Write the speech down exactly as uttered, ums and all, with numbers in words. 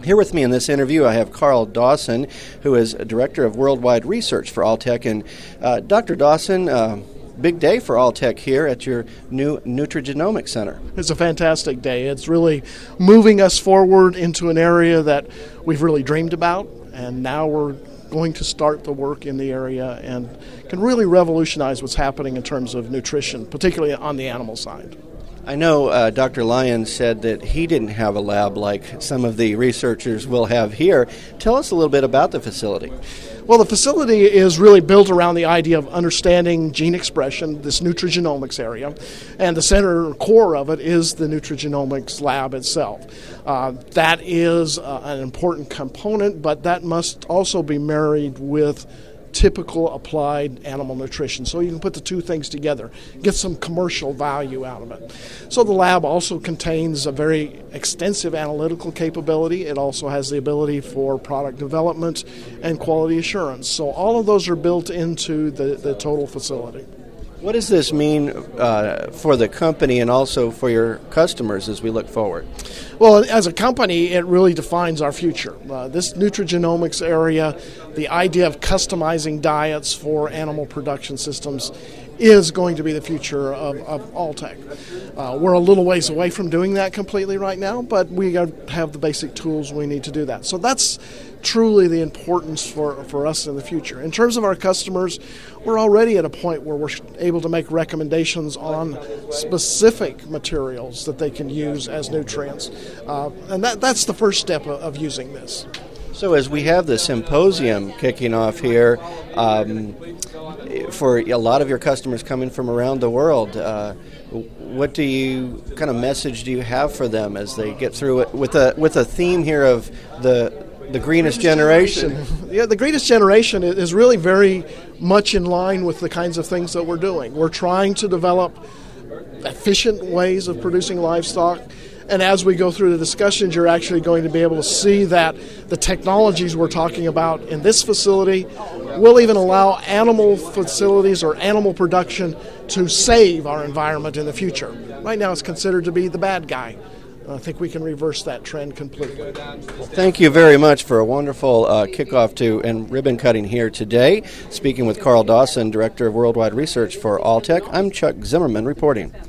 Here with me in this interview, I have Carl Dawson, who is Director of Worldwide Research for Alltech. And uh, Doctor Dawson, uh, big day for Alltech here at your new Nutrigenomics Center. It's a fantastic day. It's really moving us forward into an area that we've really dreamed about, and now we're going to start the work in the area and can really revolutionize what's happening in terms of nutrition, particularly on the animal side. I know uh, Doctor Lyons said that he didn't have a lab like some of the researchers will have here. Tell us a little bit about the facility. Well, the facility is really built around the idea of understanding gene expression, this nutrigenomics area, and the center core of it is the nutrigenomics lab itself. Uh, that is uh, an important component, but that must also be married with typical applied animal nutrition. So you can put the two things together, get some commercial value out of it. So the lab also contains a very extensive analytical capability. It also has the ability for product development and quality assurance. So all of those are built into the, the total facility. What does this mean uh, for the company and also for your customers as we look forward? Well, as a company, it really defines our future. Uh, this nutrigenomics area, the idea of customizing diets for animal production systems is going to be the future of, of Alltech. Uh, we're a little ways away from doing that completely right now, but we have the basic tools we need to do that. So that's truly the importance for, for us in the future. In terms of our customers, we're already at a point where we're able to make recommendations on specific materials that they can use as nutrients. Uh, and that, that's the first step of, of using this. So as we have the symposium kicking off here, um, for a lot of your customers coming from around the world, uh, what do you kind of message do you have for them as they get through it with a with a theme here of the the greenest generation? generation? Yeah, the greenest generation is really very much in line with the kinds of things that we're doing. We're trying to develop efficient ways of producing livestock. And as we go through the discussions, you're actually going to be able to see that the technologies we're talking about in this facility will even allow animal facilities or animal production to save our environment in the future. Right now it's considered to be the bad guy. I think we can reverse that trend completely. Thank you very much for a wonderful uh, kickoff to and ribbon cutting here today. Speaking with Carl Dawson, Director of Worldwide Research for Alltech, I'm Chuck Zimmerman reporting.